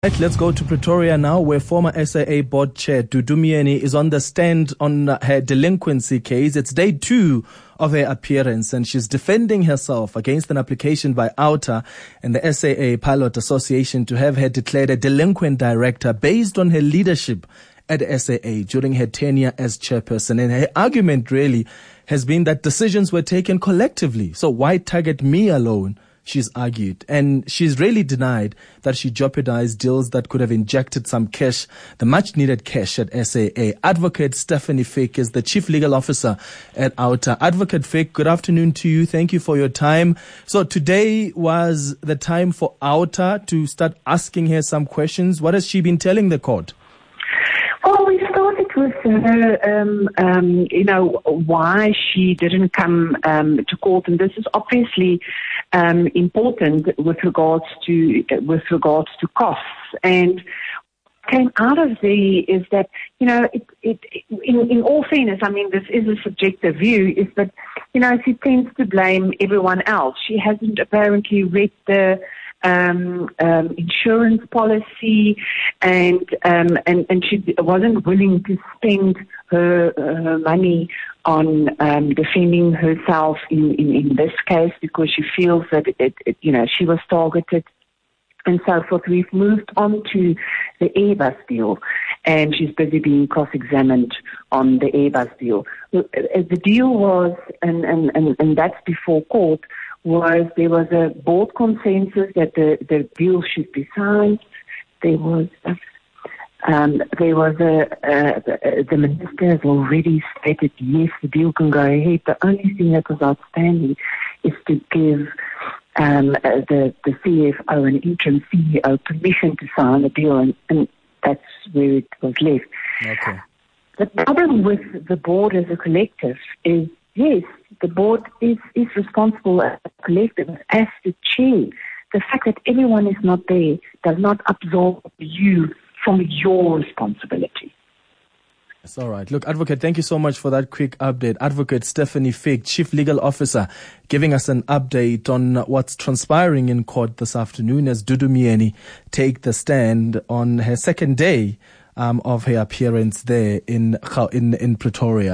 Right, let's go to Pretoria now, where former SAA board chair Dudu Myeni is on the stand on her delinquency case. It's day 2 of her appearance, and she's defending herself against an application by OUTA and the SAA Pilot Association to have her declared a delinquent director based on her leadership at SAA during her tenure as chairperson. And her argument really has been that decisions were taken collectively. So why target me alone? She's argued, and she's really denied that she jeopardized deals that could have injected some cash, the much needed cash at SAA. Advocate Stephanie Fick is the Chief Legal Officer at OUTA. Advocate Fick, good afternoon to you. Thank you for your time. So today was the time for OUTA to start asking her some questions. What has she been telling the court? Well, we started with why she didn't come to court, and this is obviously important with regards to costs. And came out of there is that in all fairness, I mean, this is a subjective view, is that she tends to blame everyone else. She hasn't apparently read the insurance policy, and she wasn't willing to spend her money on defending herself in this case, because she feels that she was targeted and so forth. We've moved on to the Airbus deal, and she's busy being cross-examined on the Airbus deal. The deal was, and that's before court, there was a board consensus that the deal should be signed. The minister has already stated, yes, the deal can go ahead. The only thing that was outstanding is to give the CFO and interim CEO permission to sign the deal, and that's where it was left. Okay. The problem with the board as a collective is, yes, the board is responsible as a collective, as the chair. The fact that everyone is not there does not absolve you from your responsibility. That's all right. Look, Advocate, thank you so much for that quick update. Advocate Stephanie Fick, Chief Legal Officer, giving us an update on what's transpiring in court this afternoon as Dudu Myeni take the stand on her second day of her appearance there in Pretoria.